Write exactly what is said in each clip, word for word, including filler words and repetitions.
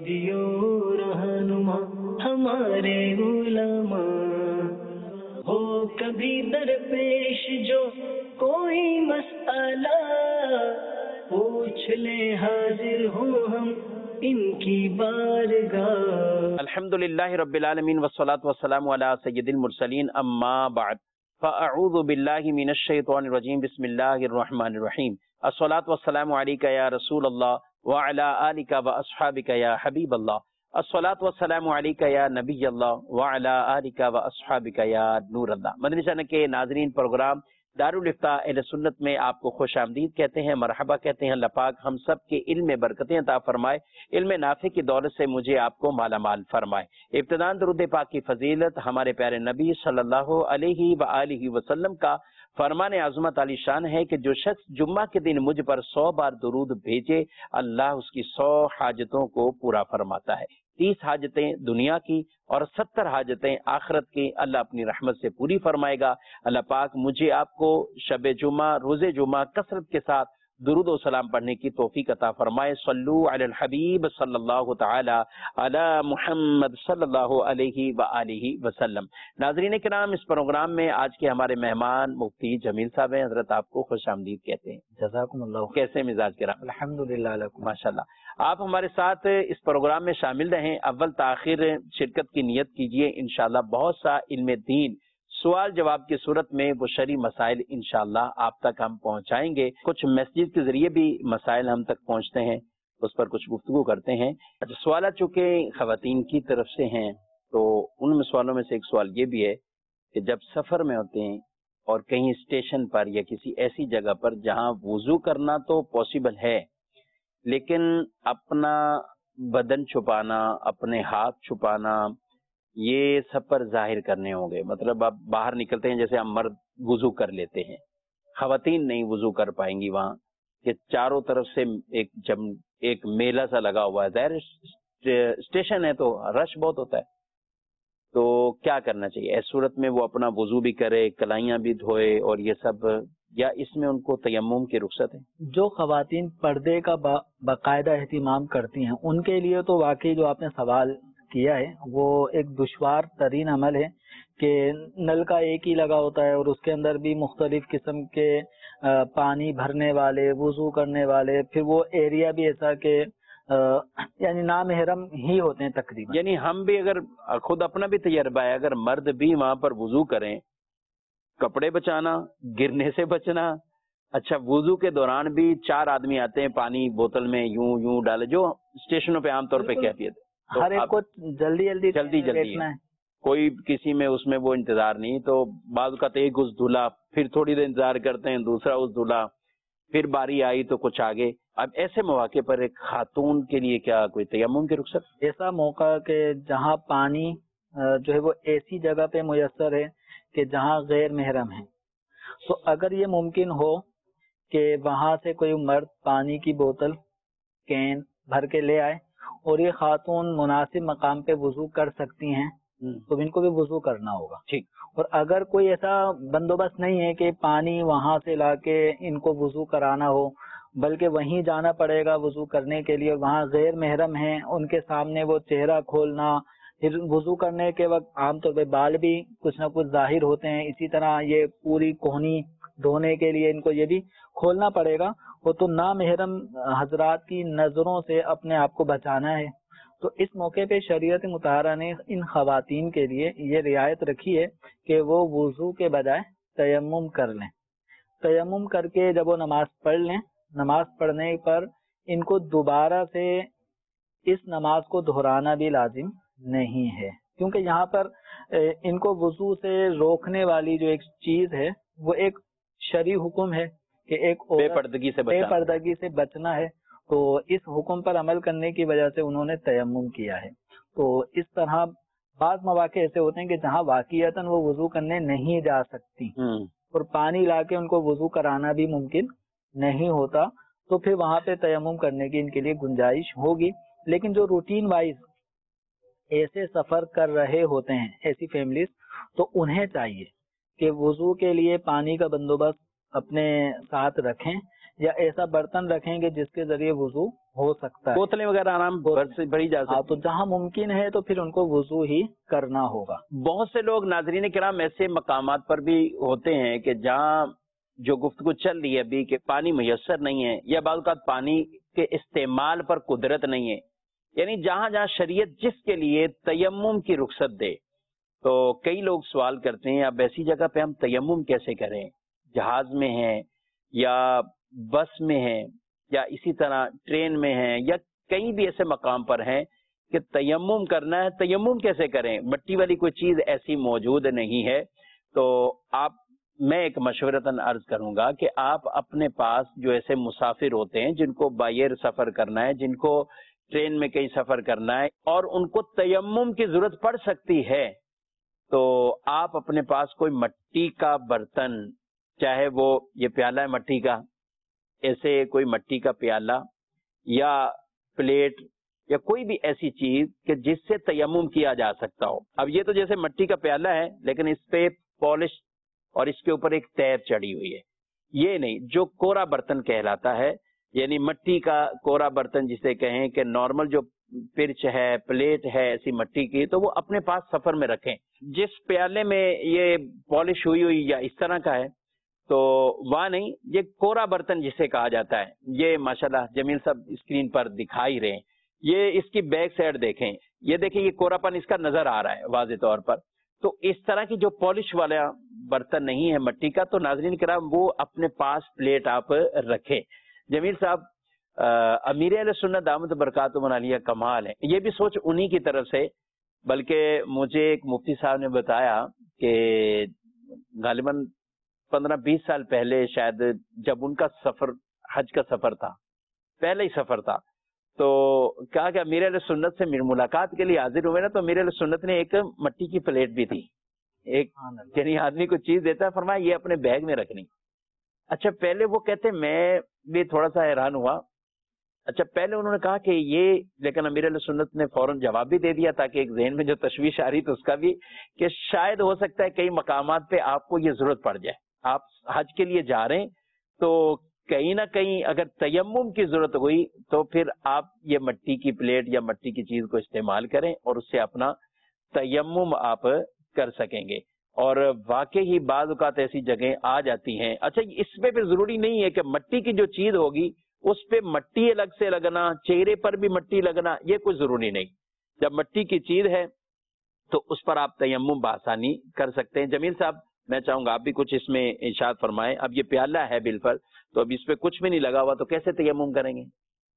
दियो रहनुमा हमारे उलमा, हो कभी दरपेश जो कोई मसला, पूछ ले हाजिर हो हम इनकी बारगाह। अल्हम्दुलिल्लाहि रब्बिल आलमीन वस्सलातु वस्सलामु अला सय्यिदिल मुरसलीन अम्मा बाद फ़अऊज़ु बिल्लाहि मिनश शैतानिर रजीम बिस्मिल्लाहिर रहमानिर रहीम। अस्सलातु वस्सलामु अलैका या रसूल अल्लाह व अला आलिका व अस्हाबिका या हबीब अल्लाह। अस्सलातु वस्सलामु अलैका या नबी अल्लाह व अला आलिका व अस्हाबिका या नूर अल्लाह। मदनी चैनल के नाज़रीन, प्रोग्राम दारुल इफ्ता अहले सुन्नत में आपको खुश आमदीद कहते हैं, मरहबा कहते हैं। अल्लाह पाक हम सब के इल्म में बरकतें अता फरमाए, इल्म नाफे की दौलत से मुझे आपको माला माल फरमाए। इब्तिदान दरूद पाक की फजीलत हमारे प्यारे नबी सल्लल्लाहु अलैहि व आलिहि वसल्लम का फरमान अज़मत अली शान है कि जो शख्स जुम्मा के दिन मुझ पर सौ बार दुरूद भेजे, अल्लाह उसकी सौ हाजतों को पूरा फरमाता है। तीस हाजतें दुनिया की और सत्तर हाजतें आखिरत की अल्लाह अपनी रहमत से पूरी फरमाएगा। अल्लाह पाक मुझे आपको शब जुमा, रोज़े जुमा कसरत के साथ दुरूद और सलाम पढ़ने की तौफीक अता फरमाए। सल्लू अलल हबीब सल्लल्लाहु तआला अला मुहम्मद सल्लल्लाहु अलैहि व आलिहि वसल्लम। नाज़रीन किराम, इस प्रोग्राम में आज के हमारे मेहमान मुफ्ती जमील साहब हैं। हजरत आपको खुश आमदीद कहते हैं। जज़ाकुमुल्लाह। कैसे मिजाज किराम? अल्हम्दुलिल्लाह। माशाल्लाह। आप हमारे साथ इस प्रोग्राम में शामिल रहें, अव्वल ताखिर शिरकत की नियत कीजिए। इंशाअल्लाह बहुत सा इल्म दीन सवाल जवाब की सूरत में वो शरी मसाइल इंशाअल्लाह आप तक हम पहुंचाएंगे। कुछ मैसेज के जरिए भी मसाइल हम तक पहुंचते हैं, उस पर कुछ गुफ्तगू करते हैं। सवाल चूंकि खवातीन की तरफ से हैं, तो उन सवालों में से एक सवाल ये भी है कि जब सफ़र में होते हैं और कहीं स्टेशन पर या किसी ऐसी जगह पर जहां वुजू करना तो पॉसिबल है, लेकिन अपना बदन छुपाना, अपने हाथ छुपाना, ये सब पर जाहिर करने होंगे। मतलब आप बाहर निकलते हैं, जैसे हम मर्द वुजू कर लेते हैं, खवातीन नहीं वुजू कर पाएंगी वहां कि चारों तरफ से एक जम एक मेला सा लगा हुआ है। ज़ाहिर स्टेशन है तो रश बहुत होता है, तो क्या करना चाहिए इस सूरत में? वो अपना वुजू भी करे, कलाइयां भी धोए और ये सब, या इसमें उनको तयम्मुम की रुख्सत है? जो खवातीन पर्दे का बा, बाकायदा एहतिमाम करती हैं, उनके लिए तो वाकई जो आपने सवाल किया है वो एक दुश्वार तरीन अमल है कि नल का एक ही लगा होता है और उसके अंदर भी मुख्तलिफ किस्म के पानी भरने वाले, वुजू करने वाले, फिर वो एरिया भी ऐसा कि यानी नामहरम ही होते हैं तकरीबन। यानी हम भी, अगर खुद अपना भी तजर्बा है, अगर मर्द भी वहां पर वुजू करें, कपड़े बचाना, गिरने से बचना। अच्छा, वुजू के दौरान भी चार आदमी आते हैं, पानी बोतल में यूं यूं डाले, जो स्टेशनों पे आमतौर पे कहती है, तो हर एक को जल्दी जल्दी जल्दी जल्दी है, कोई किसी में उसमें वो इंतजार नहीं। तो बाज़ का तो एक उस धुला, फिर थोड़ी देर इंतजार करते हैं, दूसरा उस धुला, फिर बारी आई तो कुछ आगे। अब ऐसे मौके पर एक खातून के लिए क्या कोई तयम्मुम की रुख्सत? ऐसा मौका कि जहां पानी जो है वो ऐसी जगह पे मुयस्सर है कि जहां गैर महरम है, तो अगर ये मुमकिन हो कि वहां से कोई मर्द पानी की बोतल, कैन भर के ले आए और ये खातून मुनासिब मकाम पे वुजू कर सकती हैं, तो इनको भी वुजू करना होगा। ठीक। और अगर कोई ऐसा बंदोबस्त नहीं है कि पानी वहां से लाके इनको वुजू कराना हो, बल्कि वहीं जाना पड़ेगा वुजू करने के लिए, वहां गैर महरम हैं, उनके सामने वो चेहरा खोलना, फिर वुजू करने के वक्त आमतौर पे बाल भी कुछ ना कुछ जाहिर होते हैं, इसी तरह ये पूरी कोहनी धोने के लिए इनको ये भी खोलना पड़ेगा। वो तो नामहरम हजरात की नजरों से अपने आप को बचाना है। तो इस मौके पे शरीयत मुताहरा ने इन खवातीन के लिए ये रियायत रखी है कि वो वुजू के बजाय तयम्मुम कर लें। तयम्मुम करके जब वो नमाज पढ़ लें, नमाज पढ़ने पर इनको दोबारा से इस नमाज को दोहराना भी लाजिम नहीं है, क्योंकि यहाँ पर इनको वुजू से रोकने वाली जो एक चीज है वो एक शरी हुक्म है कि एक बेपर्दगी से बचना, बेपर्दगी से बचना है। तो इस हुक्म पर अमल करने की वजह से उन्होंने तयम्मुम किया है। तो इस तरह बाज़ मौके ऐसे होते हैं कि जहाँ वाक़ियतन वो वुजू करने नहीं जा सकती और पानी लाके उनको वुजू कराना भी मुमकिन नहीं होता, तो फिर वहां पे तयम्मुम करने की इनके लिए गुंजाइश होगी। लेकिन जो रूटीन वाइज ऐसे सफर कर रहे होते हैं, ऐसी फैमिलीज, तो उन्हें चाहिए कि वुजू के लिए पानी का बंदोबस्त अपने साथ रखें, یا ایسا برتن رکھیں گے جس کے ذریعے وضو ہو سکتا ہے. بوتلیں وغیرہ آرام بھر سے بھری جا ہاں، سکتی. تو جہاں ممکن ہے تو پھر ان کو وضو ہی کرنا ہوگا. بہت سے لوگ ناظرین کرام ایسے مقامات پر بھی ہوتے ہیں کہ جہاں جو گفتگو چل رہی ہے ابھی کہ پانی میسر نہیں ہے یا بعض اوقات پانی کے استعمال پر قدرت نہیں ہے، یعنی جہاں جہاں شریعت جس کے لیے تیمم کی رخصت دے، تو کئی لوگ سوال کرتے ہیں اب ایسی جگہ پہ ہم تیمم کیسے کریں؟ جہاز میں ہیں یا بس میں ہیں یا اسی طرح ٹرین میں ہیں یا کئی بھی ایسے مقام پر ہیں کہ تیمم کرنا ہے، تیمم کیسے کریں؟ مٹی والی کوئی چیز ایسی موجود نہیں ہے. تو آپ میں ایک مشورتاً عرض کروں گا کہ آپ اپنے پاس جو ایسے مسافر ہوتے ہیں جن کو باہر سفر کرنا ہے، جن کو ٹرین میں کہیں سفر کرنا ہے اور ان کو تیمم کی ضرورت پڑ سکتی ہے، تو آپ اپنے پاس کوئی مٹی کا برتن، چاہے وہ یہ پیالہ ہے مٹی کا، ایسے کوئی مٹی کا پیالہ یا پلیٹ یا کوئی بھی ایسی چیز کہ جس سے تیمم کیا جا سکتا ہو. اب یہ تو جیسے مٹی کا پیالہ ہے لیکن اس پہ پالش اور اس کے اوپر ایک تیر چڑھی ہوئی ہے، یہ نہیں. جو کورا برتن کہلاتا ہے، یعنی مٹی کا کورا برتن جسے کہیں کہ نارمل جو پرچ ہے، پلیٹ ہے ایسی مٹی کی، تو وہ اپنے پاس سفر میں رکھیں. جس پیالے میں یہ پالش ہوئی ہوئی یا اس طرح کا ہے تو وہاں نہیں، یہ کورا برتن جسے کہا جاتا ہے. یہ ماشاءاللہ جمیل صاحب اسکرین پر دکھائی رہے ہیں، یہ اس کی بیک سائڈ دیکھیں، یہ دیکھیں یہ کورا پن اس کا نظر آ رہا ہے واضح طور پر. تو اس طرح کی جو پالش والا برتن نہیں ہے مٹی کا، تو ناظرین کرام وہ اپنے پاس پلیٹ آپ رکھیں. جمیل صاحب امیر اہل سنت دامت برکاتہم علیہ کمال ہے، یہ بھی سوچ انہی کی طرف سے، بلکہ مجھے ایک مفتی صاحب نے بتایا کہ غالباً پندرہ بیس سال پہلے شاید جب ان کا سفر حج کا سفر تھا، پہلے ہی سفر تھا، تو کہا کہ امیر اہل سنت سے ملاقات کے لیے حاضر ہوئے نا، تو امیر اہل سنت نے ایک مٹی کی پلیٹ بھی تھی، ایک یعنی آدمی کو چیز دیتا ہے، فرمایا یہ اپنے بیگ میں رکھنی. اچھا پہلے وہ کہتے میں بھی تھوڑا سا حیران ہوا. اچھا پہلے انہوں نے کہا کہ یہ، لیکن امیر اہل سنت نے فوراً جواب بھی دے دیا تاکہ ایک ذہن میں جو تشویش آ رہی تو اس کا بھی، کہ شاید ہو سکتا ہے کئی مقامات پہ آپ کو یہ ضرورت پڑ جائے، آپ حج کے لیے جا رہے ہیں تو کہیں نہ کہیں اگر تیمم کی ضرورت ہوئی تو پھر آپ یہ مٹی کی پلیٹ یا مٹی کی چیز کو استعمال کریں اور اس سے اپنا تیمم آپ کر سکیں گے. اور واقعی ہی بعض اوقات ایسی جگہیں آ جاتی ہیں. اچھا اس میں پھر ضروری نہیں ہے کہ مٹی کی جو چیز ہوگی اس پہ مٹی الگ سے لگنا، چہرے پر بھی مٹی لگنا، یہ کوئی ضروری نہیں. جب مٹی کی چیز ہے تو اس پر آپ تیمم بآسانی کر سکتے ہیں. جمیل صاحب میں چاہوں گا آپ بھی کچھ اس میں ارشاد فرمائیں. اب یہ پیالہ ہے بالفرض، تو اب اس پہ کچھ بھی نہیں لگا ہوا تو کیسے تیمم کریں گے؟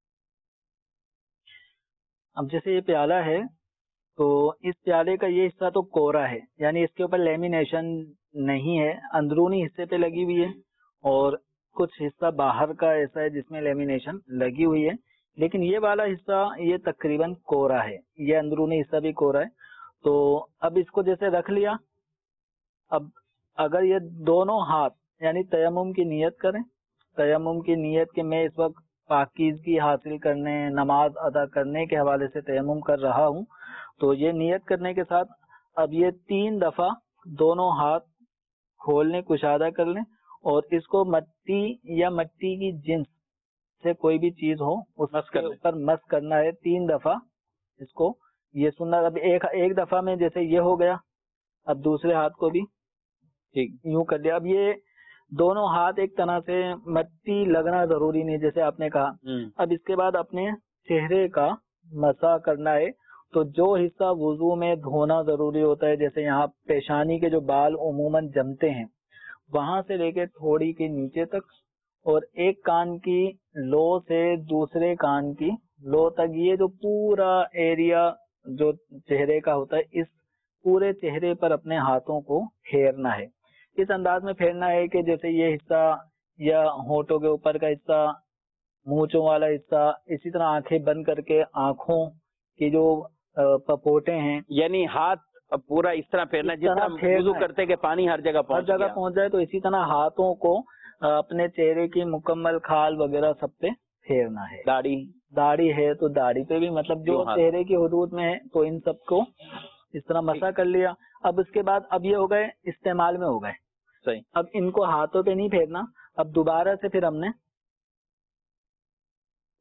اب جیسے یہ پیالہ ہے تو اس پیالے کا یہ حصہ تو کورا ہے، یعنی اس کے اوپر لیمینیشن نہیں ہے، اندرونی حصے پہ لگی ہوئی ہے اور کچھ حصہ باہر کا ایسا ہے جس میں لیمینیشن لگی ہوئی ہے، لیکن یہ والا حصہ یہ تقریباً کورا ہے، یہ اندرونی حصہ بھی کورا ہے. تو اب اس کو جیسے رکھ لیا، اب اگر یہ دونوں ہاتھ یعنی تیمم کی نیت کریں، تیمم کی نیت کہ میں اس وقت پاکیزگی حاصل کرنے، نماز ادا کرنے کے حوالے سے تیمم کر رہا ہوں، تو یہ نیت کرنے کے ساتھ اب یہ تین دفعہ دونوں ہاتھ کھولنے کشادہ کر لیں اور اس کو مٹی یا مٹی کی جنس سے کوئی بھی چیز ہو اس کے اوپر مس کرنا ہے تین دفعہ اس کو. یہ سننا اب ایک ایک دفعہ میں جیسے یہ ہو گیا، اب دوسرے ہاتھ کو بھی ٹھیک یوں کر لیا. اب یہ دونوں ہاتھ ایک طرح سے مٹی لگنا ضروری نہیں جیسے آپ نے کہا. اب اس کے بعد اپنے چہرے کا مسح کرنا ہے. تو جو حصہ وضو میں دھونا ضروری ہوتا ہے، جیسے یہاں پیشانی کے جو بال عموماً جمتے ہیں وہاں سے لے کے تھوڑی کے نیچے تک، اور ایک کان کی لو سے دوسرے کان کی لو تک، یہ جو پورا ایریا جو چہرے کا ہوتا ہے اس پورے چہرے پر اپنے ہاتھوں کو پھیرنا ہے. اس انداز میں پھیرنا ہے کہ جیسے یہ حصہ یا ہونٹوں کے اوپر کا حصہ، مونچھوں والا حصہ، اسی طرح آنکھیں بند کر کے آنکھوں کی جو پپوٹے ہیں، یعنی ہاتھ پورا اس طرح پھیرنا جس طرح وضو کرتے کہ پانی ہر جگہ ہر جگہ پہنچ جائے، تو اسی طرح ہاتھوں کو اپنے چہرے کی مکمل کھال وغیرہ سب پہ پھیرنا ہے. داڑھی داڑھی ہے تو داڑھی پہ بھی، مطلب جو چہرے کی حدود میں ہے تو ان سب کو اس طرح مسح کر لیا. اب اس کے بعد اب یہ ہو گئے استعمال میں ہو گئے صحیح. اب ان کو ہاتھوں پہ نہیں پھیرنا، اب دوبارہ سے پھر ہم نے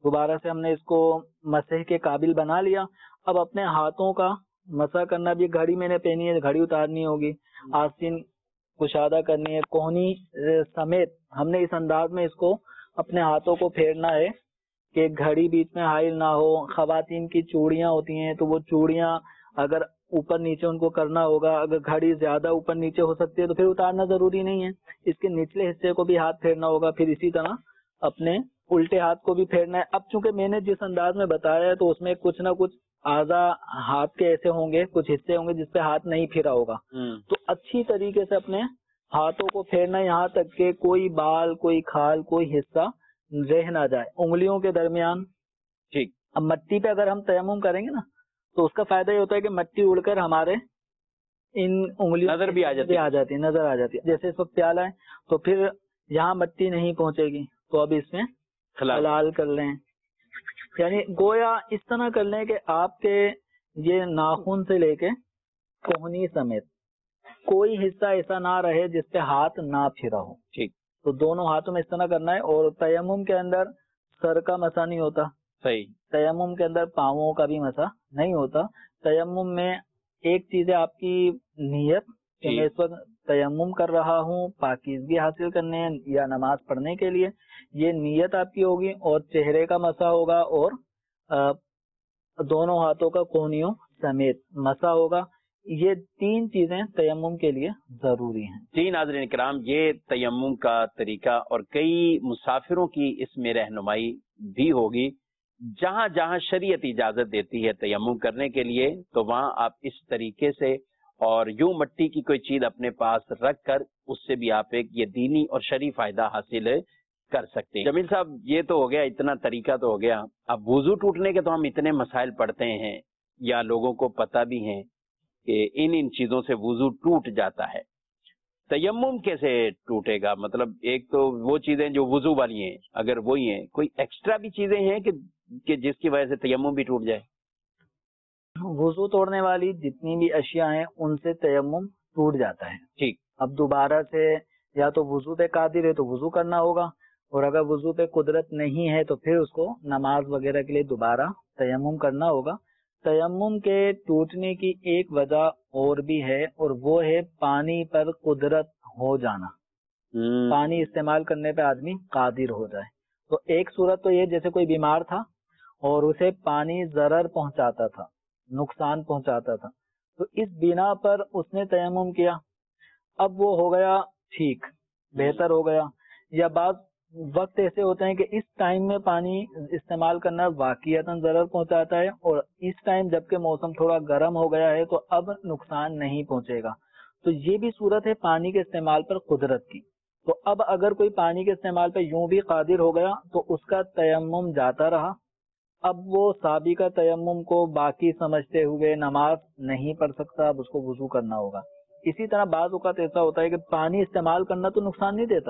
دوبارہ سے ہم نے اس کو مسح کے قابل بنا لیا. اب اپنے ہاتھوں کا مسح کرنا بھی, گھڑی میں نے پہنی ہے, گھڑی اتارنی ہوگی, آستین کشادہ کرنی ہے, کوہنی سمیت ہم نے اس انداز میں اس کو اپنے ہاتھوں کو پھیرنا ہے کہ گھڑی بیچ میں حائل نہ ہو. خواتین کی چوڑیاں ہوتی ہیں تو وہ چوڑیاں اگر اوپر نیچے ان کو کرنا ہوگا, اگر گھڑی زیادہ اوپر نیچے ہو سکتی ہے تو پھر اتارنا ضروری نہیں ہے, اس کے نچلے حصے کو بھی ہاتھ پھیرنا ہوگا. پھر اسی طرح اپنے الٹے ہاتھ کو بھی پھیرنا ہے. اب چونکہ میں نے جس انداز میں بتایا ہے تو اس میں کچھ نہ کچھ اعضاء ہاتھ کے ایسے ہوں گے, کچھ حصے ہوں گے جس پہ ہاتھ نہیں پھرا ہوگا, تو اچھی طریقے سے اپنے ہاتھوں کو پھیرنا یہاں تک کہ کوئی بال, کوئی کھال, کوئی حصہ رہ نہ جائے انگلیوں کے درمیان. ٹھیک. اب مٹی پہ اگر ہم تیمم کریں گے نا تو اس کا فائدہ یہ ہوتا ہے کہ مٹی اڑ کر ہمارے ان انگلیوں نظر بھی آ جاتی آ جاتی ہے نظر آ جاتی ہے. جیسے اس وقت پیالہ ہے تو پھر یہاں مٹی نہیں پہنچے گی, تو اب اس میں حلال کر لیں, یعنی گویا اس طرح کر لیں کہ آپ کے یہ ناخن سے لے کے کوہنی سمیت کوئی حصہ ایسا نہ رہے جس پہ ہاتھ نہ پھرا ہو. ٹھیک. تو دونوں ہاتھوں میں اس طرح کرنا ہے. اور تیمم کے اندر سر کا مسا نہیں ہوتا, صحیح. تیمم کے اندر پاؤں کا بھی مسا نہیں ہوتا. تیمم میں ایک چیز ہے آپ کی نیت کہ میں اس وقت تیمم کر رہا ہوں پاکیزگی حاصل کرنے یا نماز پڑھنے کے لیے, یہ نیت آپ کی ہوگی. اور چہرے کا مسا ہوگا اور دونوں ہاتھوں کا کونیوں سمیت مسا ہوگا. یہ تین چیزیں تیمم کے لیے ضروری ہیں. تین ناظرین کرام, یہ تیمم کا طریقہ اور کئی مسافروں کی اس میں رہنمائی بھی ہوگی. جہاں جہاں شریعت اجازت دیتی ہے تیمم کرنے کے لیے تو وہاں آپ اس طریقے سے اور یوں مٹی کی کوئی چیز اپنے پاس رکھ کر اس سے بھی آپ ایک یہ دینی اور شرعی فائدہ حاصل کر سکتے ہیں. جمیل صاحب, یہ تو ہو گیا, اتنا طریقہ تو ہو گیا. اب وضو ٹوٹنے کے تو ہم اتنے مسائل پڑھتے ہیں یا لوگوں کو پتہ بھی ہیں کہ ان ان چیزوں سے وضو ٹوٹ جاتا ہے. تیمم کیسے ٹوٹے گا؟ مطلب ایک تو وہ چیزیں جو وضو والی ہیں اگر وہی ہیں, کوئی ایکسٹرا بھی چیزیں ہیں کہ کہ جس کی وجہ سے تیمم بھی ٹوٹ جائے؟ وضو توڑنے والی جتنی بھی اشیاء ہیں ان سے تیمم ٹوٹ جاتا ہے. ٹھیک. اب دوبارہ سے یا تو وضو پہ قادر ہے تو وضو کرنا ہوگا, اور اگر وضو پہ قدرت نہیں ہے تو پھر اس کو نماز وغیرہ کے لیے دوبارہ تیمم کرنا ہوگا. تیمم کے ٹوٹنے کی ایک وجہ اور بھی ہے, اور وہ ہے پانی پر قدرت ہو جانا. پانی استعمال کرنے پہ آدمی قادر ہو جائے. تو ایک صورت تو یہ جیسے کوئی بیمار تھا اور اسے پانی ضرر پہنچاتا تھا, نقصان پہنچاتا تھا, تو اس بنا پر اس نے تیمم کیا, اب وہ ہو گیا ٹھیک, بہتر ہو گیا. یا بعض وقت ایسے ہوتے ہیں کہ اس ٹائم میں پانی استعمال کرنا واقعتاً ضرر پہنچاتا ہے, اور اس ٹائم جبکہ موسم تھوڑا گرم ہو گیا ہے تو اب نقصان نہیں پہنچے گا. تو یہ بھی صورت ہے پانی کے استعمال پر قدرت کی. تو اب اگر کوئی پانی کے استعمال پہ یوں بھی قادر ہو گیا تو اس کا تیمم جاتا رہا. اب وہ سابقہ تیمم کو باقی سمجھتے ہوئے نماز نہیں پڑھ سکتا, اب اس کو وضو کرنا ہوگا. اسی طرح بعض اوقات ایسا ہوتا ہے کہ پانی استعمال کرنا تو نقصان نہیں دیتا,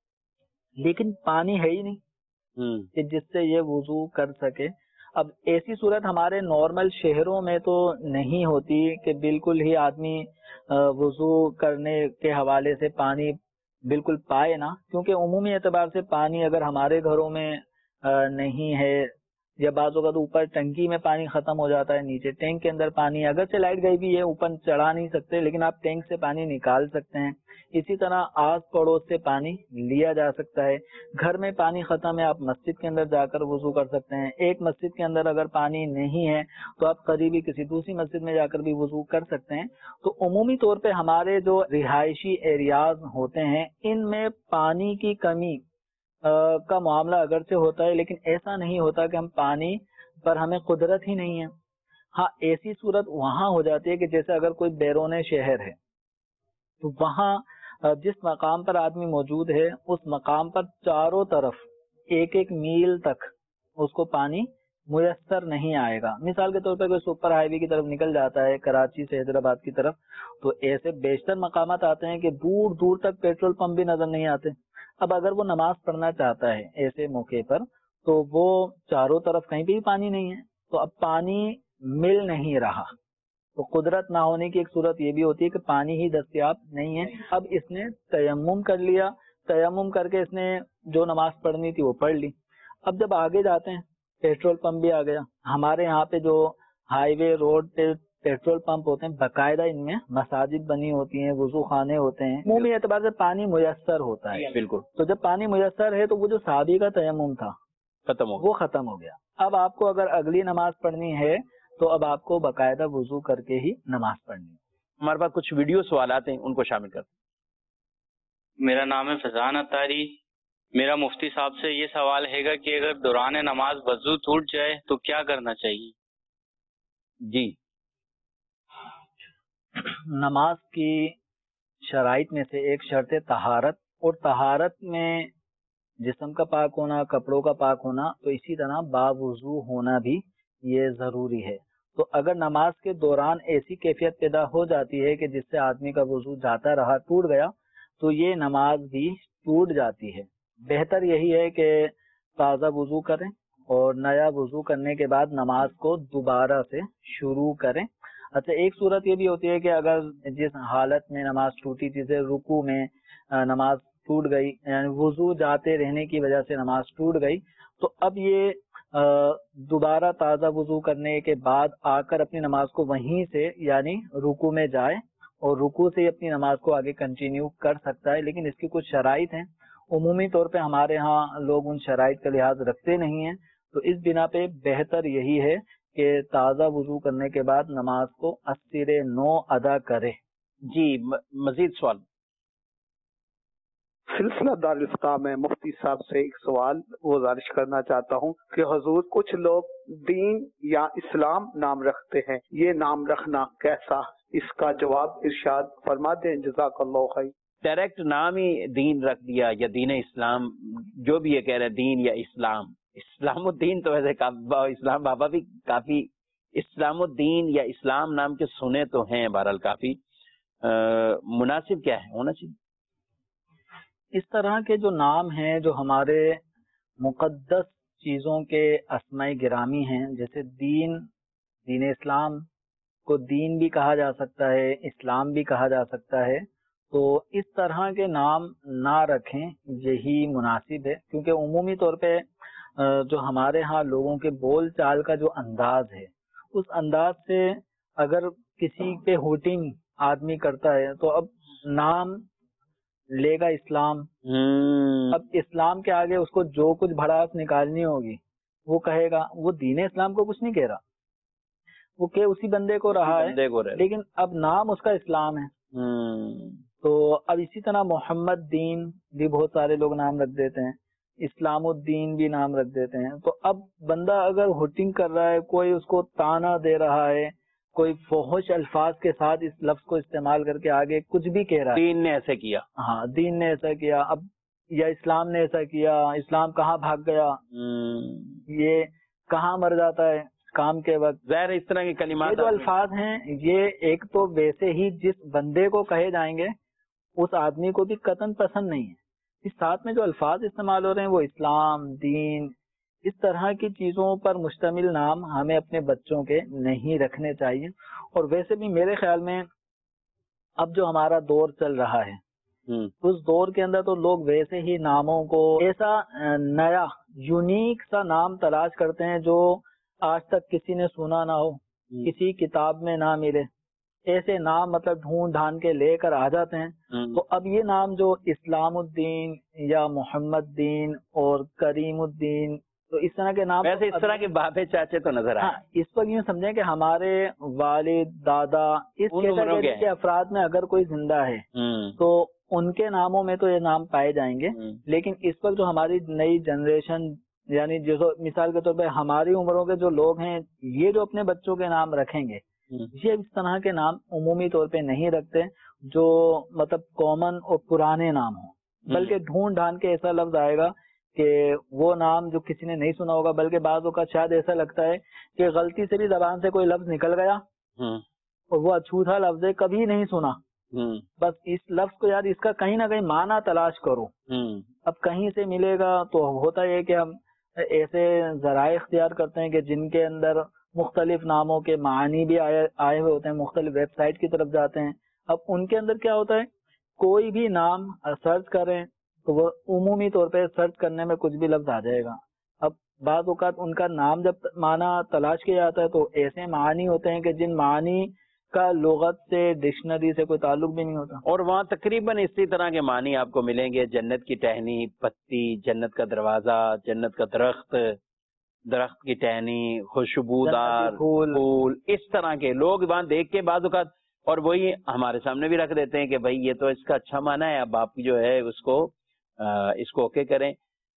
لیکن پانی ہے ہی نہیں کہ جس سے یہ وضو کر سکے. اب ایسی صورت ہمارے نارمل شہروں میں تو نہیں ہوتی کہ بالکل ہی آدمی وضو کرنے کے حوالے سے پانی بالکل پائے نا, کیونکہ عمومی اعتبار سے پانی اگر ہمارے گھروں میں نہیں ہے یا بعض اوقات اوپر ٹنکی میں پانی ختم ہو جاتا ہے, نیچے ٹینک کے اندر پانی, اگر سے لائٹ گئی بھی ہے اوپر چڑھا نہیں سکتے لیکن آپ ٹینک سے پانی نکال سکتے ہیں. اسی طرح آس پڑوس سے پانی لیا جا سکتا ہے. گھر میں پانی ختم ہے آپ مسجد کے اندر جا کر وضو کر سکتے ہیں. ایک مسجد کے اندر اگر پانی نہیں ہے تو آپ قریبی کسی دوسری مسجد میں جا کر بھی وضو کر سکتے ہیں. تو عمومی طور پہ ہمارے جو رہائشی ایریاز ہوتے ہیں ان میں پانی کی کمی کا معاملہ اگرچہ ہوتا ہے, لیکن ایسا نہیں ہوتا کہ ہم پانی پر ہمیں قدرت ہی نہیں ہے. ہاں ایسی صورت وہاں ہو جاتی ہے کہ جیسے اگر کوئی بیرون شہر ہے تو وہاں جس مقام پر آدمی موجود ہے اس مقام پر چاروں طرف ایک ایک میل تک اس کو پانی میسر نہیں آئے گا. مثال کے طور پر کوئی سپر ہائی وے کی طرف نکل جاتا ہے کراچی سے حیدرآباد کی طرف, تو ایسے بیشتر مقامات آتے ہیں کہ دور دور تک پیٹرول پمپ بھی نظر نہیں آتے. اب اگر وہ نماز پڑھنا چاہتا ہے ایسے موقع پر تو وہ چاروں طرف کہیں بھی پانی نہیں ہے, تو اب پانی مل نہیں رہا. تو قدرت نہ ہونے کی ایک صورت یہ بھی ہوتی ہے کہ پانی ہی دستیاب نہیں ہے. اب اس نے تیمم کر لیا, تیمم کر کے اس نے جو نماز پڑھنی تھی وہ پڑھ لی. اب جب آگے جاتے ہیں پیٹرول پمپ بھی آ گیا. ہمارے یہاں پہ جو ہائی وے روڈ پہ پیٹرول پمپ ہوتے ہیں باقاعدہ ان میں مساجد بنی ہوتی ہیں, وضو خانے ہوتے ہیں, عمومی اعتبار سے پانی میسر ہوتا ہے. بالکل. تو جب پانی میسر ہے تو وہ جو صحابی کا تیمم تھا ختم ہو وہ ختم ہو گیا. اب آپ کو اگر اگلی نماز پڑھنی ہے تو اب آپ کو باقاعدہ وضو کر کے ہی نماز پڑھنی ہے. ہمارے پاس کچھ ویڈیو سوالات ہیں, ان کو شامل کرتے ہیں. میرا نام ہے فضان اتاری. میرا مفتی صاحب سے یہ سوال ہے گا کہ اگر دوران نماز وضو ٹوٹ جائے تو کیا کرنا چاہیے؟ جی, نماز کی شرائط میں سے ایک شرط ہے طہارت, اور طہارت میں جسم کا پاک ہونا, کپڑوں کا پاک ہونا, تو اسی طرح باوضو ہونا بھی یہ ضروری ہے. تو اگر نماز کے دوران ایسی کیفیت پیدا ہو جاتی ہے کہ جس سے آدمی کا وضو جاتا رہا, ٹوٹ گیا, تو یہ نماز بھی ٹوٹ جاتی ہے. بہتر یہی ہے کہ تازہ وضو کریں اور نیا وضو کرنے کے بعد نماز کو دوبارہ سے شروع کریں. اچھا, ایک صورت یہ بھی ہوتی ہے کہ اگر جس حالت میں نماز ٹوٹی تھی, جیسے رکوع میں نماز ٹوٹ گئی, یعنی وضو جاتے رہنے کی وجہ سے نماز ٹوٹ گئی, تو اب یہ دوبارہ تازہ وضو کرنے کے بعد آ کر اپنی نماز کو وہیں سے یعنی رکوع میں جائے اور رکوع سے اپنی نماز کو آگے کنٹینیو کر سکتا ہے. لیکن اس کی کچھ شرائط ہیں. عمومی طور پہ ہمارے ہاں لوگ ان شرائط کا لحاظ رکھتے نہیں ہیں, تو اس بنا پہ بہتر یہی ہے کہ تازہ وضو کرنے کے بعد نماز کو اثر نو ادا کرے. جی, مزید سوال. سلسلہ دارالفتاح میں مفتی صاحب سے ایک سوال گزارش کرنا چاہتا ہوں کہ حضور کچھ لوگ دین یا اسلام نام رکھتے ہیں, یہ نام رکھنا کیسا؟ اس کا جواب ارشاد فرما دیں, جزاک اللہ خیر. ڈائریکٹ نام ہی دین رکھ دیا یا دین اسلام, جو بھی یہ کہہ رہے ہیں دین یا اسلام. اسلام الدین تو ویسے اسلام بابا بھی کافی اسلام الدین یا اسلام نام کے سنے تو ہیں, بہرحال کافی مناسب کیا ہے ہونا چاہیے. اس طرح کے جو نام ہیں جو ہمارے مقدس چیزوں کے اسماء گرامی ہیں, جیسے دین, دین اسلام کو دین بھی کہا جا سکتا ہے, اسلام بھی کہا جا سکتا ہے, تو اس طرح کے نام نہ رکھیں, یہی مناسب ہے. کیونکہ عمومی طور پہ جو ہمارے ہاں لوگوں کے بول چال کا جو انداز ہے, اس انداز سے اگر کسی پہ ہوٹنگ آدمی کرتا ہے تو اب نام لے گا اسلام, اب اسلام کے آگے اس کو جو کچھ بھڑاس نکالنی ہوگی وہ کہے گا. وہ دین اسلام کو کچھ نہیں کہہ رہا, وہ کہ اسی بندے کو رہا ہے, لیکن اب نام اس کا اسلام ہے. تو اب اسی طرح محمد دین بھی بہت سارے لوگ نام رکھ دیتے ہیں, اسلام الدین بھی نام رکھ دیتے ہیں. تو اب بندہ اگر ہوٹنگ کر رہا ہے, کوئی اس کو تانا دے رہا ہے, کوئی فحش الفاظ کے ساتھ اس لفظ کو استعمال کر کے آگے کچھ بھی کہہ رہا ہے, دین نے ایسے کیا, ہاں دین نے ایسا کیا, اب یا اسلام نے ایسا کیا, اسلام کہاں بھاگ گیا, یہ کہاں مر جاتا ہے کام کے وقت. ظاہر اس طرح کے کلمات, یہ جو الفاظ ہیں یہ ایک تو ویسے ہی جس بندے کو کہے جائیں گے اس آدمی کو بھی قطعاً پسند نہیں ہے. اس ساتھ میں جو الفاظ استعمال ہو رہے ہیں وہ اسلام, دین, اس طرح کی چیزوں پر مشتمل نام ہمیں اپنے بچوں کے نہیں رکھنے چاہیے. اور ویسے بھی میرے خیال میں اب جو ہمارا دور چل رہا ہے اس دور کے اندر تو لوگ ویسے ہی ناموں کو ایسا نیا یونیک سا نام تلاش کرتے ہیں جو آج تک کسی نے سنا نہ ہو, کسی کتاب میں نہ ملے, ایسے نام مطلب ڈھونڈ ڈھانڈ کے لے کر آ جاتے ہیں. تو اب یہ نام جو اسلام الدین یا محمد دین اور کریم الدین, تو اس طرح کے نام, ویسے اس طرح کے بابے چاچے تو نظر آئے. اس پر یوں سمجھیں کہ ہمارے والد دادا اس کیٹیگری کے افراد میں اگر کوئی زندہ ہے تو ان کے ناموں میں تو یہ نام پائے جائیں گے. لیکن اس وقت جو ہماری نئی جنریشن, یعنی جو مثال کے طور پہ ہماری عمروں کے جو لوگ ہیں, یہ جو اپنے بچوں کے نام رکھیں گے یہ اس طرح کے نام عمومی طور پہ نہیں رکھتے جو مطلب کامن اور پرانے نام ہوں, بلکہ ڈھونڈ ڈھانڈ کے ایسا لفظ آئے گا کہ وہ نام جو کسی نے نہیں سنا ہوگا, بلکہ بعضوں کا شاید ایسا لگتا ہے کہ غلطی سے بھی زبان سے کوئی لفظ نکل گیا اور وہ اچھوتا لفظ ہے, کبھی نہیں سنا, بس اس لفظ کو یار اس کا کہیں نہ کہیں معنی تلاش کرو. اب کہیں سے ملے گا تو ہوتا ہے کہ ہم ایسے ذرائع اختیار کرتے ہیں کہ جن کے اندر مختلف ناموں کے معنی بھی آئے آئے ہوئے ہوتے ہیں, مختلف ویب سائٹ کی طرف جاتے ہیں. اب ان کے اندر کیا ہوتا ہے, کوئی بھی نام سرچ کریں تو وہ عمومی طور پہ سرچ کرنے میں کچھ بھی لفظ آ جائے گا. اب بعض اوقات ان کا نام جب معنی تلاش کیا جاتا ہے تو ایسے معنی ہوتے ہیں کہ جن معنی کا لغت سے ڈکشنری سے کوئی تعلق بھی نہیں ہوتا. اور وہاں تقریباً اسی طرح کے معنی آپ کو ملیں گے، جنت کی ٹہنی، پتی، جنت کا دروازہ، جنت کا درخت، درخت کی ٹہنی، خوشبودار جنتی پھول. پھول، اس طرح کے لوگ وہاں دیکھ کے بعض اوقات اور وہی ہمارے سامنے بھی رکھ دیتے ہیں کہ بھائی یہ تو اس کا اچھا معنی ہے، اب آپ جو ہے اس کو اس کو اوکے کریں.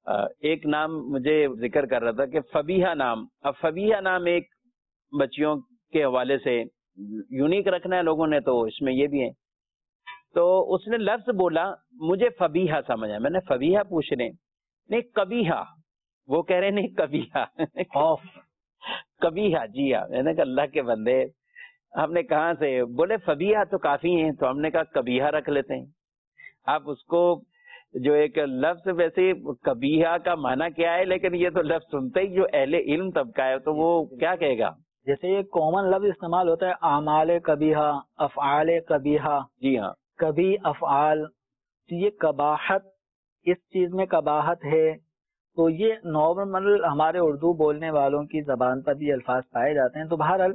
ایک نام مجھے ذکر کر رہا تھا کہ فبیہہ نام، اب فبیہہ نام ایک بچیوں کے حوالے سے یونیک رکھنا ہے لوگوں نے، تو اس میں یہ بھی ہے. تو اس نے لفظ بولا، مجھے فبیہہ سمجھا، میں نے فبیہہ پوچھ رہے نہیں کبیہہ، وہ کہہ رہے نہیں کبیہہ خوف کبیہہ. جی ہاں، میں نے کہا اللہ کے بندے، ہم نے کہاں سے؟ بولے فبیہہ تو کافی ہیں، تو ہم نے کہا کبیہہ رکھ لیتے ہیں. آپ اس کو جو ایک لفظ، ویسے کبیہہ کا معنی کیا ہے، لیکن یہ تو لفظ سنتے ہی جو اہل علم طبقہ ہے تو وہ کیا کہے گا؟ جیسے یہ کامن لفظ استعمال ہوتا ہے اعمال کبیحہ، افعال کبیحہ. جی ہاں، کبھی افعال، یہ قباحت، اس چیز میں قباحت ہے. تو یہ نارمل ہمارے اردو بولنے والوں کی زبان پر بھی الفاظ پائے جاتے ہیں. تو بہرحال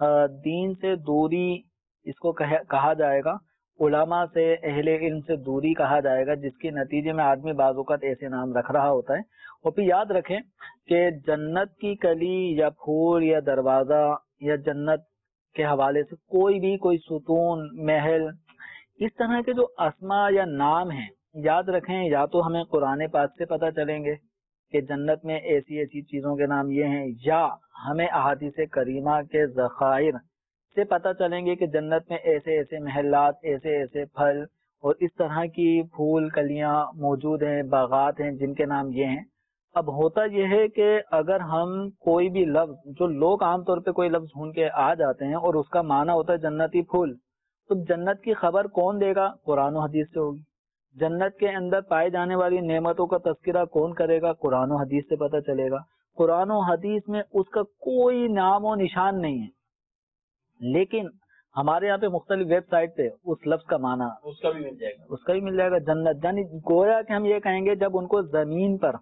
دین سے دوری اس کو کہا جائے گا، علماء سے، اہل علم سے دوری کہا جائے گا، جس کے نتیجے میں آدمی بعض اوقات ایسے نام رکھ رہا ہوتا ہے. اور پھر یاد رکھیں کہ جنت کی کلی یا پھول یا دروازہ یا جنت کے حوالے سے کوئی بھی کوئی ستون، محل، اس طرح کے جو اسما یا نام ہیں، یاد رکھیں یا تو ہمیں قرآن پاک سے پتہ چلیں گے کہ جنت میں ایسی ایسی چیزوں کے نام یہ ہیں، یا ہمیں احادیث کریمہ کے ذخائر سے پتہ چلیں گے کہ جنت میں ایسے ایسے محلات، ایسے ایسے پھل اور اس طرح کی پھول کلیاں موجود ہیں، باغات ہیں جن کے نام یہ ہیں. اب ہوتا یہ ہے کہ اگر ہم کوئی بھی لفظ، جو لوگ عام طور پہ کوئی لفظ ڈھونڈ کے آ جاتے ہیں اور اس کا معنی ہوتا ہے جنتی پھول، تو جنت کی خبر کون دے گا؟ قرآن و حدیث سے ہوگی. جنت کے اندر پائے جانے والی نعمتوں کا تذکرہ کون کرے گا؟ قرآن و حدیث سے پتہ چلے گا. قرآن و حدیث میں اس کا کوئی نام و نشان نہیں ہے، لیکن ہمارے یہاں پہ مختلف ویب سائٹ پہ اس لفظ کا معنی اس کا بھی مل جائے گا، اس کا بھی مل جائے گا. جنت، یعنی گویا کہ ہم یہ کہیں گے جب ان کو زمین پر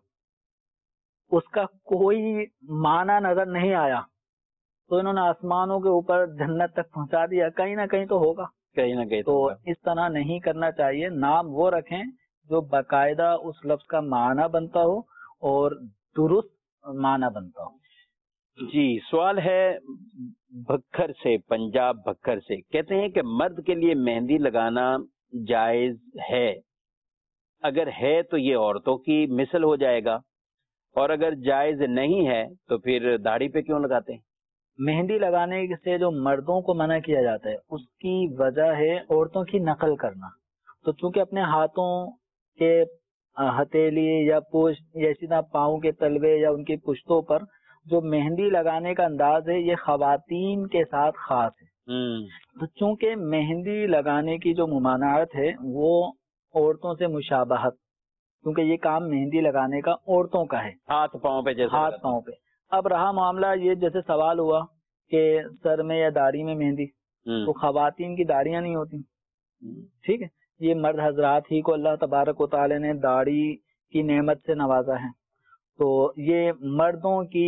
اس کا کوئی معنی نظر نہیں آیا تو انہوں نے آسمانوں کے اوپر جنت تک پہنچا دیا، کہیں نہ کہیں تو ہوگا، کہیں نہ کہیں تو ہوگا. اس طرح نہیں کرنا چاہیے. نام وہ رکھیں جو باقاعدہ اس لفظ کا معنی بنتا ہو اور درست معنی بنتا ہو. جی، سوال ہے بھکر سے، پنجاب بھکر سے، کہتے ہیں کہ مرد کے لیے مہندی لگانا جائز ہے؟ اگر ہے تو یہ عورتوں کی مثل ہو جائے گا، اور اگر جائز نہیں ہے تو پھر داڑھی پہ کیوں لگاتے ہیں؟ مہندی لگانے سے جو مردوں کو منع کیا جاتا ہے اس کی وجہ ہے عورتوں کی نقل کرنا. تو چونکہ اپنے ہاتھوں کے ہتھیلی یا پشت یا اسی طرح پاؤں کے تلوے یا ان کی پشتوں پر جو مہندی لگانے کا انداز ہے یہ خواتین کے ساتھ خاص ہے. تو چونکہ مہندی لگانے کی جو ممانعت ہے وہ عورتوں سے مشابہت، کیونکہ یہ کام مہندی لگانے کا عورتوں کا ہے، ہاتھ پاؤں پہ، جیسے ہاتھ پاؤں پہ. اب رہا معاملہ یہ جیسے سوال ہوا کہ سر میں یا داڑھی میں مہندی، تو خواتین کی داڑیاں نہیں ہوتی، ٹھیک ہے، یہ مرد حضرات ہی کو اللہ تبارک و تعالی نے داڑھی کی نعمت سے نوازا ہے. تو یہ مردوں کی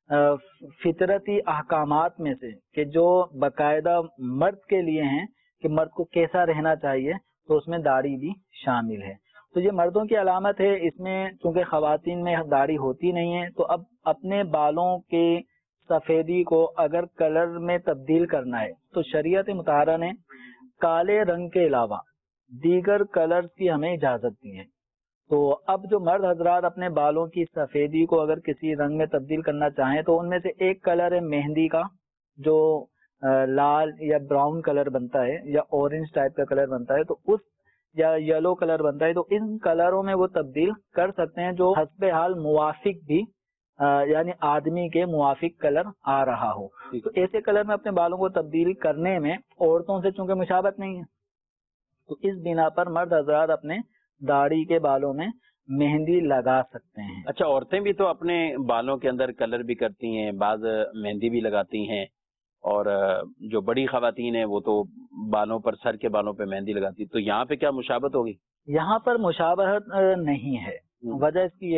فطرتی احکامات میں سے کہ جو باقاعدہ مرد کے لیے ہیں کہ مرد کو کیسا رہنا چاہیے، تو اس میں داڑھی بھی شامل ہے. تو یہ مردوں کی علامت ہے. اس میں چونکہ خواتین میں داڑھی ہوتی نہیں ہے، تو اب اپنے بالوں کی سفیدی کو اگر کلر میں تبدیل کرنا ہے تو شریعت مطہرہ نے کالے رنگ کے علاوہ دیگر کلرز کی ہمیں اجازت دی ہے. تو اب جو مرد حضرات اپنے بالوں کی سفیدی کو اگر کسی رنگ میں تبدیل کرنا چاہیں تو ان میں سے ایک کلر ہے مہندی کا، جو لال یا براؤن کلر بنتا ہے یا اورنج ٹائپ کا کلر بنتا ہے، تو اس یا یلو کلر بنتا ہے، تو ان کلروں میں وہ تبدیل کر سکتے ہیں جو حسب حال موافق بھی یعنی آدمی کے موافق کلر آ رہا ہو. تو ایسے کلر میں اپنے بالوں کو تبدیل کرنے میں عورتوں سے چونکہ مشابہت نہیں ہے، تو اس بنا پر مرد حضرات اپنے داڑھی کے بالوں میں مہندی لگا سکتے ہیں. اچھا، عورتیں بھی تو اپنے بالوں کے اندر کلر بھی کرتی ہیں، بعض مہندی بھی لگاتی ہیں، اور جو بڑی خواتین ہیں وہ تو بالوں پر، سر کے بالوں پہ مہندی لگاتی. تو یہاں پہ کیا مشابہت ہوگی؟ یہاں پر مشابہت نہیں ہے. وجہ اس کی یہ ہے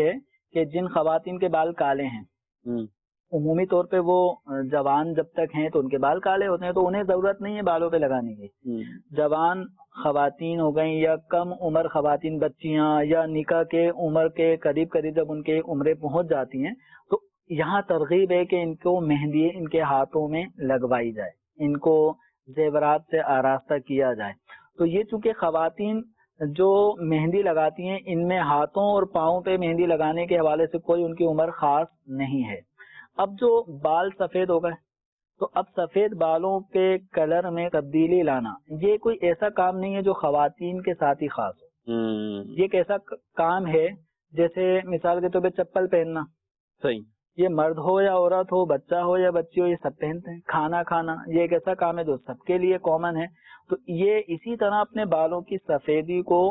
کہ جن خواتین کے بال کالے ہیں ہوں، عمومی طور پہ وہ جوان جب تک ہیں تو ان کے بال کالے ہوتے ہیں، تو انہیں ضرورت نہیں ہے بالوں پہ لگانے کی. ہوں، جوان خواتین ہو گئیں یا کم عمر خواتین بچیاں یا نکاح کے عمر کے قریب قریب جب ان کے عمریں پہنچ جاتی ہیں تو یہاں ترغیب ہے کہ ان کو مہندی ان کے ہاتھوں میں لگوائی جائے، ان کو زیورات سے آراستہ کیا جائے. تو یہ چونکہ خواتین جو مہندی لگاتی ہیں ان میں ہاتھوں اور پاؤں پہ مہندی لگانے کے حوالے سے کوئی ان کی عمر خاص نہیں ہے. اب جو بال سفید ہو گئے تو اب سفید بالوں کے کلر میں تبدیلی لانا یہ کوئی ایسا کام نہیں ہے جو خواتین کے ساتھ ہی خاص ہو. ہوں، یہ ایک ایسا کام ہے جیسے مثال کے طور پہ چپل پہننا، صحیح. یہ مرد ہو یا عورت ہو، بچہ ہو یا بچی ہو، یہ سب پہنتے ہیں. کھانا کھانا یہ ایک ایسا کام ہے جو سب کے لیے کامن ہے. تو یہ اسی طرح اپنے بالوں کی سفیدی کو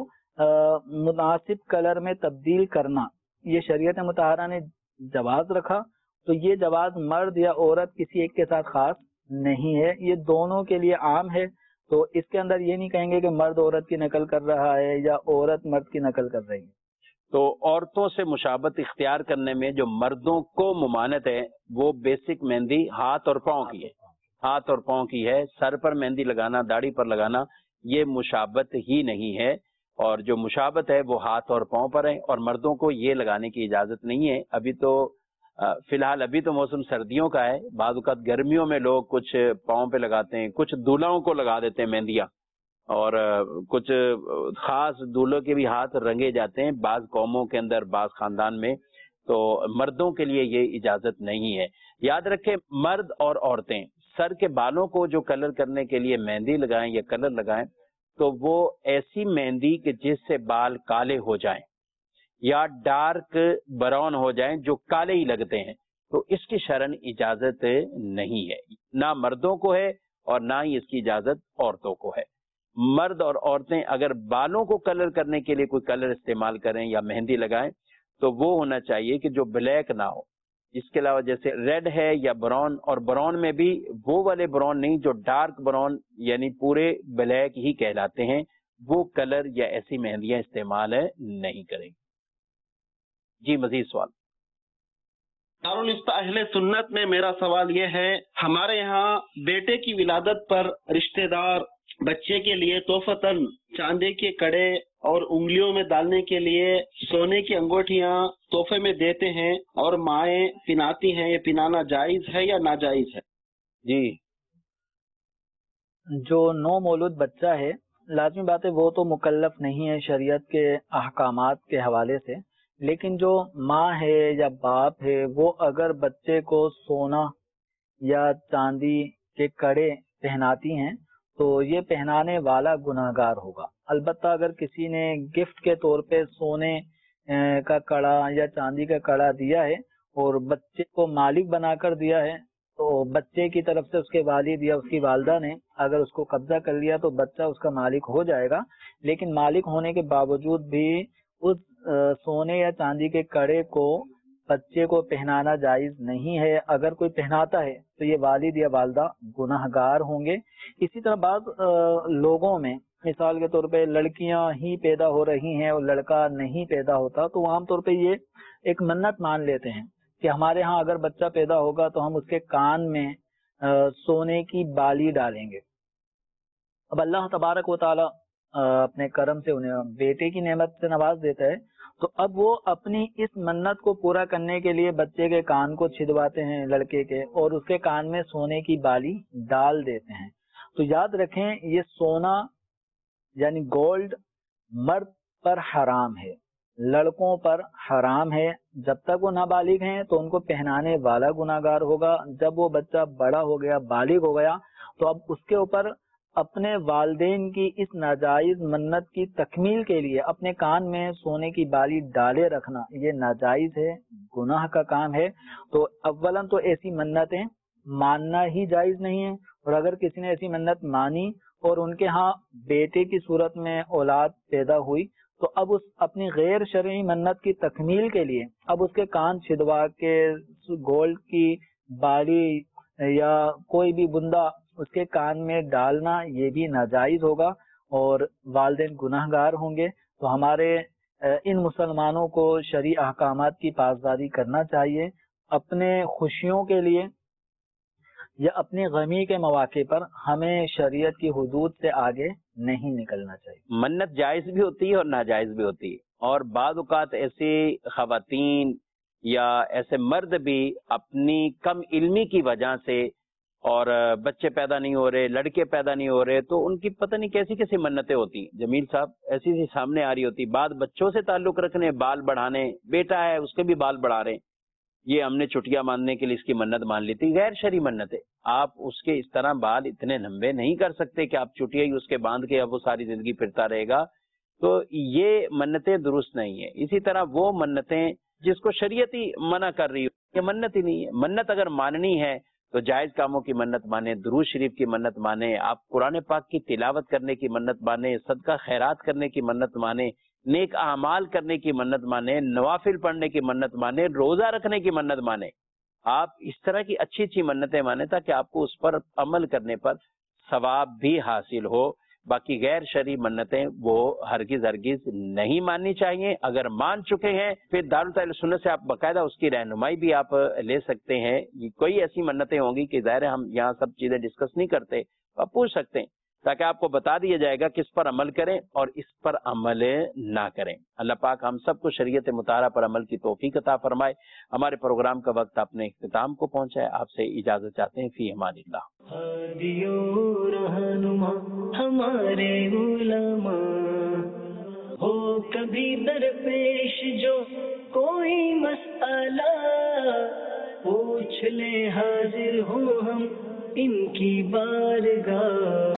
مناسب کلر میں تبدیل کرنا یہ شریعت مطہرہ نے جواز رکھا. تو یہ جواز مرد یا عورت کسی ایک کے ساتھ خاص نہیں ہے، یہ دونوں کے لیے عام ہے. تو اس کے اندر یہ نہیں کہیں گے کہ مرد عورت کی نقل کر رہا ہے یا عورت مرد کی نقل کر رہی ہے. تو عورتوں سے مشابہت اختیار کرنے میں جو مردوں کو ممانعت ہے وہ بیسک مہندی ہاتھ اور پاؤں کی ہے، ہاتھ اور پاؤں کی ہے. سر پر مہندی لگانا، داڑھی پر لگانا یہ مشابہت ہی نہیں ہے، اور جو مشابہت ہے وہ ہاتھ اور پاؤں پر ہے، اور مردوں کو یہ لگانے کی اجازت نہیں ہے. ابھی تو فی الحال ابھی تو موسم سردیوں کا ہے، بعض اوقات گرمیوں میں لوگ کچھ پاؤں پہ لگاتے ہیں، کچھ دولہوں کو لگا دیتے ہیں مہندیاں، اور کچھ خاص دولہوں کے بھی ہاتھ رنگے جاتے ہیں بعض قوموں کے اندر، بعض خاندان میں. تو مردوں کے لیے یہ اجازت نہیں ہے. یاد رکھیں مرد اور عورتیں سر کے بالوں کو جو کلر کرنے کے لیے مہندی لگائیں یا کلر لگائیں تو وہ ایسی مہندی کہ جس سے بال کالے ہو جائیں یا ڈارک براؤن ہو جائیں جو کالے ہی لگتے ہیں، تو اس کی شرعن اجازت نہیں ہے. نہ مردوں کو ہے اور نہ ہی اس کی اجازت عورتوں کو ہے. مرد اور عورتیں اگر بالوں کو کلر کرنے کے لیے کوئی کلر استعمال کریں یا مہندی لگائیں تو وہ ہونا چاہیے کہ جو بلیک نہ ہو. اس کے علاوہ جیسے ریڈ ہے یا براؤن، اور براؤن میں بھی وہ والے براؤن نہیں جو ڈارک براؤن یعنی پورے بلیک ہی کہلاتے ہیں، وہ کلر یا ایسی مہندیاں استعمال نہیں کریں. جی مزید سوال. دارالفتہ اہل سنت میں میرا سوال یہ ہے، ہمارے یہاں بیٹے کی ولادت پر رشتہ دار بچے کے لیے تحفتاً چاندی کے کڑے اور انگلیوں میں ڈالنے کے لیے سونے کی انگوٹھیاں تحفے میں دیتے ہیں اور مائیں پہناتی ہیں. یہ پہنانا جائز ہے یا ناجائز ہے؟ جی جو نو مولود بچہ ہے لازمی بات ہے وہ تو مکلف نہیں ہے شریعت کے احکامات کے حوالے سے، لیکن جو ماں ہے یا باپ ہے وہ اگر بچے کو سونا یا چاندی کے کڑے پہناتی ہیں تو یہ پہنانے والا گناہ گار ہوگا. البتہ اگر کسی نے گفٹ کے طور پہ سونے کا کڑا یا چاندی کا کڑا دیا ہے اور بچے کو مالک بنا کر دیا ہے تو بچے کی طرف سے اس کے والد یا اس کی والدہ نے اگر اس کو قبضہ کر لیا تو بچہ اس کا مالک ہو جائے گا. لیکن مالک ہونے کے باوجود بھی اس سونے یا چاندی کے کڑے کو بچے کو پہنانا جائز نہیں ہے. اگر کوئی پہناتا ہے تو یہ والد یا والدہ گناہ گار ہوں گے. اسی طرح بعض لوگوں میں مثال کے طور پہ لڑکیاں ہی پیدا ہو رہی ہیں اور لڑکا نہیں پیدا ہوتا تو عام طور پہ یہ ایک منت مان لیتے ہیں کہ ہمارے ہاں اگر بچہ پیدا ہوگا تو ہم اس کے کان میں سونے کی بالی ڈالیں گے. اب اللہ تبارک و تعالی اپنے کرم سے انہیں بیٹے کی نعمت سے نواز دیتا ہے تو اب وہ اپنی اس منت کو پورا کرنے کے لیے بچے کے کان کو چھدواتے ہیں لڑکے کے اور اس کے کان میں سونے کی بالی ڈال دیتے ہیں. تو یاد رکھیں یہ سونا یعنی گولڈ مرد پر حرام ہے، لڑکوں پر حرام ہے. جب تک وہ نابالغ ہیں تو ان کو پہنانے والا گناہ گار ہوگا. جب وہ بچہ بڑا ہو گیا بالغ ہو گیا تو اب اس کے اوپر اپنے والدین کی اس ناجائز منت کی تکمیل کے لیے اپنے کان میں سونے کی بالی ڈالے رکھنا یہ ناجائز ہے، گناہ کا کام ہے. تو اولاً تو ایسی منتیں ماننا ہی جائز نہیں ہے، اور اگر کسی نے ایسی منت مانی اور ان کے ہاں بیٹے کی صورت میں اولاد پیدا ہوئی تو اب اس اپنی غیر شرعی منت کی تکمیل کے لیے اب اس کے کان چھدوا کے گولڈ کی بالی یا کوئی بھی بندہ اس کے کان میں ڈالنا یہ بھی ناجائز ہوگا اور والدین گناہ گار ہوں گے. تو ہمارے ان مسلمانوں کو شرعی احکامات کی پاسداری کرنا چاہیے. اپنے خوشیوں کے لیے یا اپنی غمی کے مواقع پر ہمیں شریعت کی حدود سے آگے نہیں نکلنا چاہیے. منت جائز بھی ہوتی ہے اور ناجائز بھی ہوتی ہے، اور بعض اوقات ایسی خواتین یا ایسے مرد بھی اپنی کم علمی کی وجہ سے، اور بچے پیدا نہیں ہو رہے، لڑکے پیدا نہیں ہو رہے، تو ان کی پتہ نہیں کیسی کیسی منتیں ہوتی ہیں. جمیل صاحب ایسی سی سامنے آ رہی ہوتی، بعد بچوں سے تعلق رکھنے، بال بڑھانے، بیٹا ہے اس کے بھی بال بڑھا رہے ہیں، یہ ہم نے چٹیاں ماننے کے لیے اس کی منت مان لی تھی. غیر شرعی منت ہے. آپ اس کے اس طرح بال اتنے لمبے نہیں کر سکتے کہ آپ چٹیا ہی اس کے باندھ کے اب وہ ساری زندگی پھرتا رہے گا. تو یہ منتیں درست نہیں ہیں. اسی طرح وہ منتیں جس کو شریعت ہی منع کر رہی ہو، یہ منت ہی نہیں ہے. منت اگر ماننی ہے تو جائز کاموں کی منت مانے، درود شریف کی منت مانے، آپ قرآن پاک کی تلاوت کرنے کی منت مانے، صدقہ خیرات کرنے کی منت مانے، نیک اعمال کرنے کی منت مانے، نوافل پڑھنے کی منت مانے، روزہ رکھنے کی منت مانے. آپ اس طرح کی اچھی اچھی منتیں مانے تاکہ آپ کو اس پر عمل کرنے پر ثواب بھی حاصل ہو. باقی غیر شرعی منتیں وہ ہرگز ہرگز نہیں ماننی چاہیے. اگر مان چکے ہیں پھر دارالتعلیم سنت سے آپ باقاعدہ اس کی رہنمائی بھی آپ لے سکتے ہیں. کوئی ایسی منتیں ہوں گی کہ ظاہر ہے ہم یہاں سب چیزیں ڈسکس نہیں کرتے، آپ پوچھ سکتے ہیں تاکہ آپ کو بتا دیا جائے گا کس پر عمل کریں اور اس پر عمل نہ کریں. اللہ پاک ہم سب کو شریعت مطالعہ پر عمل کی توفیق عطا فرمائے. ہمارے پروگرام کا وقت اپنے اختتام کو پہنچا ہے. آپ سے اجازت چاہتے ہیں. فی امان اللہ. ہادیو رہنما ہمارے علماء، ہو کبھی درپیش جو کوئی مسئلہ، پوچھ لے حاضر ہوں ہم ان کی بارگاہ.